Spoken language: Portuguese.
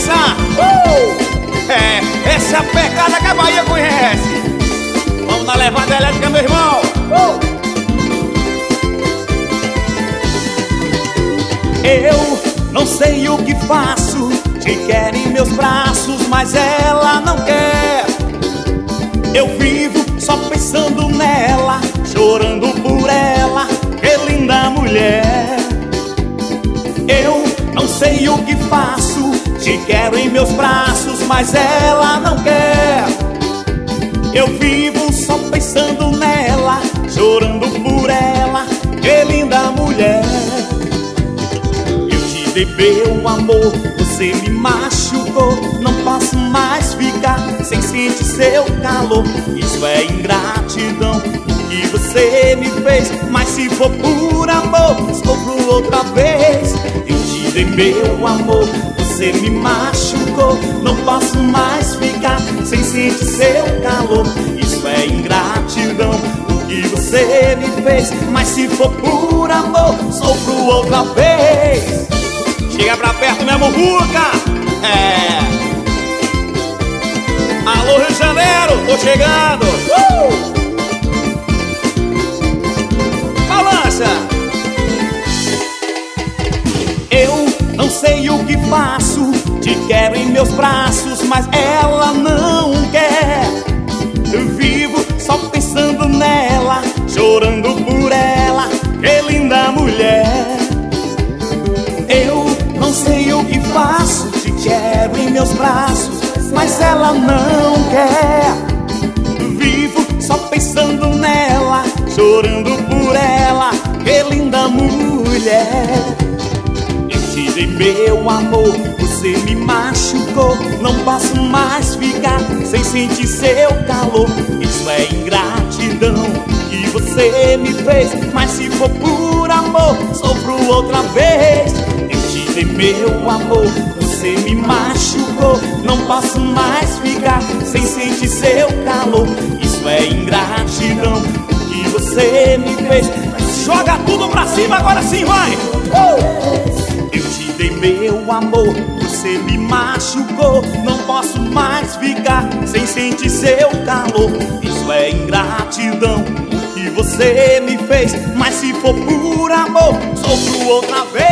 dançar. Essa é a pegada que a Bahia conhece. Vamos na levada elétrica, meu irmão. Eu não sei o que faço, te quero em meus braços, mas ela não quer. Eu vivo só pensando nela, chorando por ela, que linda mulher. Eu não sei o que faço, te quero em meus braços, mas ela não quer. Eu vivo só pensando nela, chorando por ela, que linda mulher. Eu te dei meu amor, você me machucou, não posso mais ficar sem sentir seu calor. Isso é ingratidão, o que você me fez, mas se for por amor, sofro outra vez. Eu te dei meu amor, você me machucou, não posso mais ficar sem sentir seu calor. Isso é ingratidão, o que você me fez, mas se for por amor, sofro outra vez. Chega pra perto, minha muvuca. Alô, Rio de Janeiro, tô chegando. Balança. Eu não sei o que faço, te quero em meus braços, mas ela não quer. Eu vivo só pensando nela, chorando por ela, que linda mulher. Eu não sei o que faço, te quero em meus braços, mas ela não quer. Vivo só pensando nela, chorando por ela, que linda mulher. Eu te dei meu amor, você me machucou, não posso mais ficar sem sentir seu calor. Isso é ingratidão, que você me fez, mas se for por amor, sofro outra vez. Eu te dei meu amor, você me machucou, não posso mais ficar sem sentir seu calor. Isso é ingratidão, o que você me fez. Joga tudo pra cima, agora sim, vai! Eu te dei meu amor, você me machucou, não posso mais ficar sem sentir seu calor. Isso é ingratidão, o que você me fez, mas se for por amor, sofro outra vez.